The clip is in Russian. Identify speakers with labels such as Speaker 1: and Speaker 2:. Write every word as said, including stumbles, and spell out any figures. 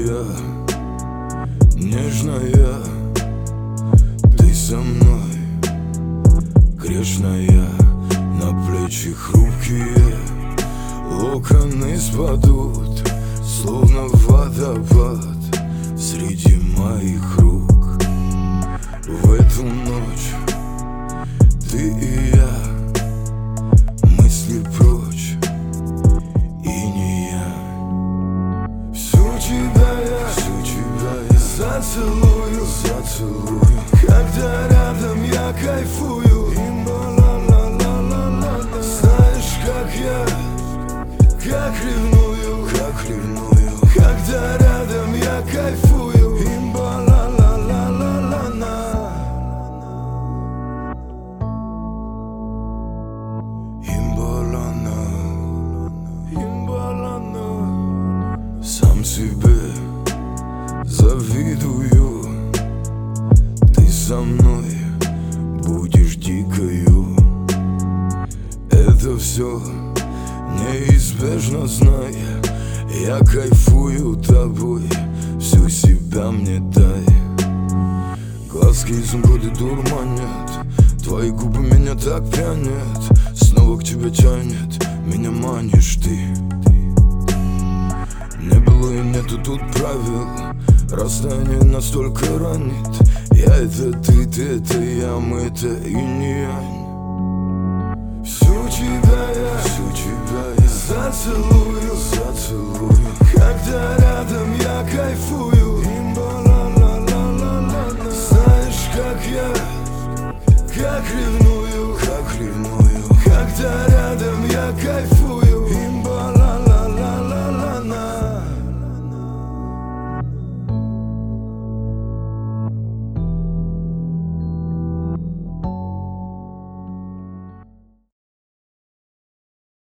Speaker 1: моя, нежная, ты со мной, грешная. На плечи хрупкие локоны спадут, словно водопад среди моих рук. В эту ночь ты и я, мысли прочь, и не я. Всю тебя я, всю тебя я зацелую, зацелую. Когда рядом я кайфую. Знаешь, как я, как ревную, как ревную. Когда рядом я кайфую. Сам себе завидую, ты со мной будешь дикою. Это все неизбежно, знай. Я кайфую тобой, всю себя мне дай. Глазки изумруды дурманят, твои губы меня так пьянят. Снова к тебе тянет, меня манишь ты. Не было и нету тут правил, расстояние настолько ранит. Я это ты, ты это я, мы это инь-янь. Всю тебя я, всю тебя я зацелую, зацелую. Когда рядом я кайфую. Знаешь, как я, как ревную, как ревную.